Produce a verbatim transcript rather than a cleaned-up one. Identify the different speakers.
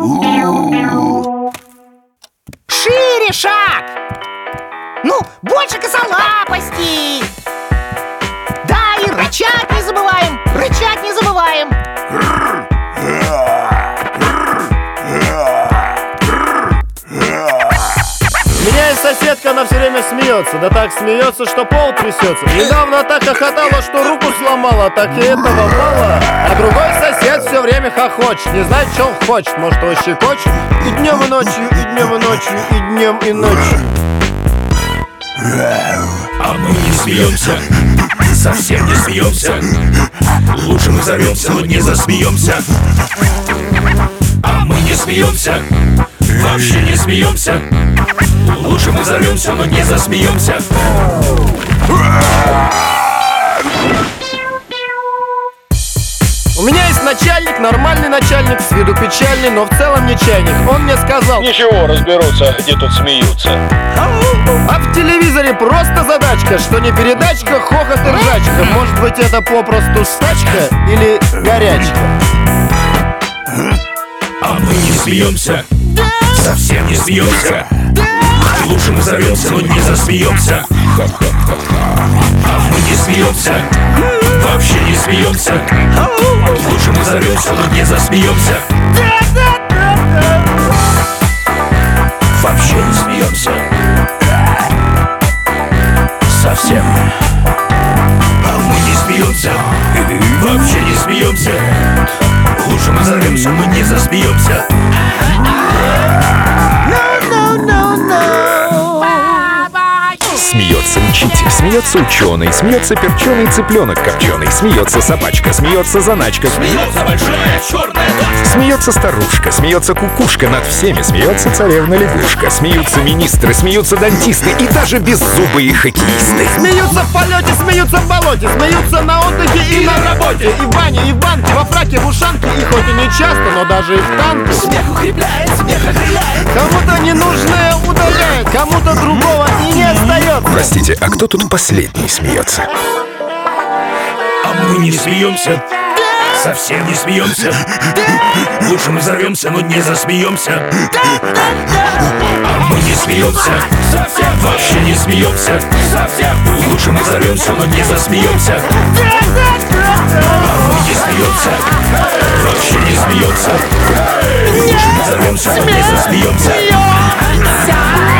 Speaker 1: Шире шаг! Ну, больше косолапости! Да, и рычать не забываем! Рычать не забываем!
Speaker 2: У меня есть соседка, она все время смеется. Да так смеется, что пол трясется. Недавно так хохотала, что руку сломала. Так и этого мало. А другой сосед все время хохочет. Не знает, что он хочет. Может, его щекочет. И днем, и ночью, и днем, и ночью, и днем, и ночью.
Speaker 3: А мы не смеемся, совсем не смеемся. Лучше мы взорвемся, но не засмеемся. А мы не смеемся, вообще не смеемся. Лучше мы взорвемся, но не засмеемся.
Speaker 2: У меня есть начальник, нормальный начальник, с виду печальный, но в целом не чайник. Он мне сказал:
Speaker 4: ничего, разберутся, где тут смеются.
Speaker 2: А в телевизоре просто задачка, что не передачка, хохот и ржачка. Может быть, это попросту стачка или горячка?
Speaker 3: А мы не смеемся, совсем не смеемся. Лучше мы взорвемся, но не засмеемся. А мы не смеемся, вообще не смеемся. Лучше мы взорвемся, но не засмеемся. Вообще не смеемся. Совсем. А мы не смеемся, вообще не смеемся. Лучше мы взорвемся, но не засмеемся.
Speaker 5: Смеется учитель, смеется ученый, смеется перченый цыпленок копченый, смеется собачка, смеется заначка,
Speaker 3: Смеется большая черная кошка.
Speaker 5: смеется старушка, смеется кукушка, над всеми смеется царевна лягушка, смеются министры, смеются дантисты и даже беззубые хоккеисты.
Speaker 2: Смеются в полете, смеются в болоте, смеются на отдыхе и на работе, и в бане, и в банке, во фраке, в ушанке, и хоть и не часто, но даже и в танке.
Speaker 3: Смех укрепляет, смех охраняет.
Speaker 2: Кому-то ненужное удаляет, кому-то другого и не остается.
Speaker 5: Простите, а кто тут последний смеется?
Speaker 3: А мы не смеемся, совсем не смеемся. Лучше мы взорвемся, но не засмеемся. А мы не смеемся, совсем вообще не смеемся. Совсем. Лучше мы взорвемся, но не засмеемся. А мы не смеемся, вообще не смеемся. Лучше мы взорвемся, но не засмеемся.